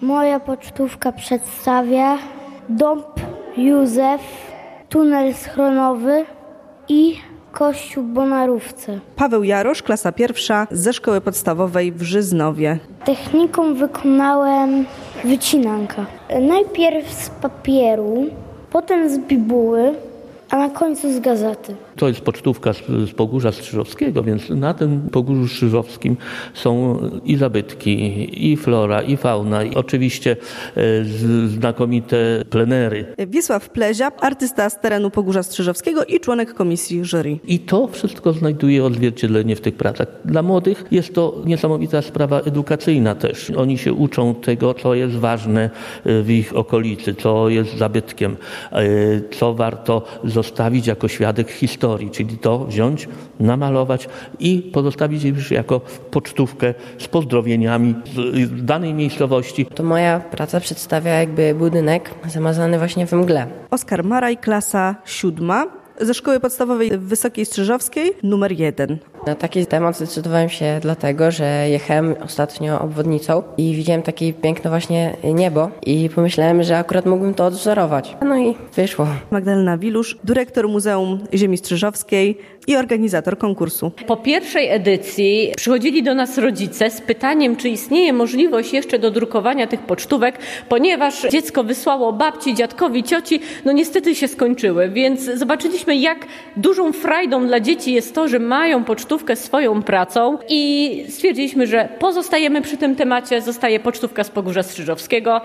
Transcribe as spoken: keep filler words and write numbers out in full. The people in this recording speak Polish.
Moja pocztówka przedstawia dom Józef, tunel schronowy i kościół w Bonarówce. Paweł Jarosz, klasa pierwsza ze szkoły podstawowej w Żyznowie. Techniką wykonałem wycinankę. Najpierw z papieru, potem z bibuły, a na końcu z gazety. To jest pocztówka z, z Pogórza Strzyżowskiego, więc na tym Pogórzu Strzyżowskim są i zabytki, i flora, i fauna, i oczywiście e, z, znakomite plenery. Wiesław Plezia, artysta z terenu Pogórza Strzyżowskiego i członek komisji jury. I to wszystko znajduje odzwierciedlenie w tych pracach. Dla młodych jest to niesamowita sprawa edukacyjna też. Oni się uczą tego, co jest ważne w ich okolicy, co jest zabytkiem, co warto zostawić jako świadek historii. Czyli to wziąć, namalować i pozostawić już jako pocztówkę z pozdrowieniami z danej miejscowości. To moja praca przedstawia jakby budynek zamazany właśnie we mgle. Oskar Maraj, klasa siódma ze szkoły podstawowej w Wysokiej Strzyżowskiej, numer jeden. Na taki temat zdecydowałem się dlatego, że jechałem ostatnio obwodnicą i widziałem takie piękne właśnie niebo i pomyślałem, że akurat mógłbym to odwzorować. No i wyszło. Magdalena Wilusz, dyrektor Muzeum Ziemi Strzyżowskiej i organizator konkursu. Po pierwszej edycji przychodzili do nas rodzice z pytaniem, czy istnieje możliwość jeszcze dodrukowania tych pocztówek, ponieważ dziecko wysłało babci, dziadkowi, cioci, no niestety się skończyły, więc zobaczyliśmy, jak dużą frajdą dla dzieci jest to, że mają pocztówkę swoją pracą i stwierdziliśmy, że pozostajemy przy tym temacie, zostaje pocztówka z Pogórza Strzyżowskiego.